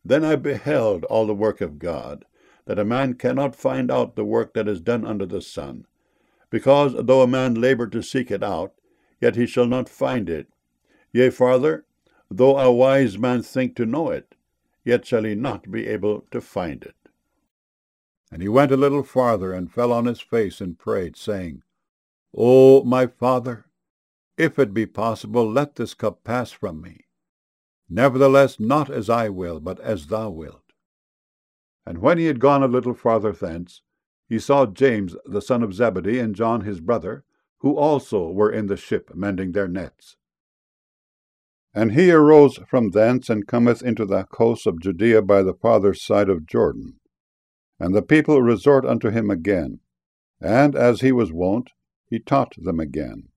Then I beheld all the work of God, that a man cannot find out the work that is done under the sun. Because though a man labor to seek it out, yet he shall not find it. Yea, farther, though a wise man think to know it, yet shall he not be able to find it. And he went a little farther, and fell on his face, and prayed, saying, O my Father, if it be possible, let this cup pass from me. Nevertheless, not as I will, but as thou wilt. And when he had gone a little farther thence, he saw James the son of Zebedee, and John his brother, who also were in the ship, mending their nets. And he arose from thence, and cometh into the coast of Judea by the farther side of Jordan. And the people resort unto him again, and as he was wont, he taught them again.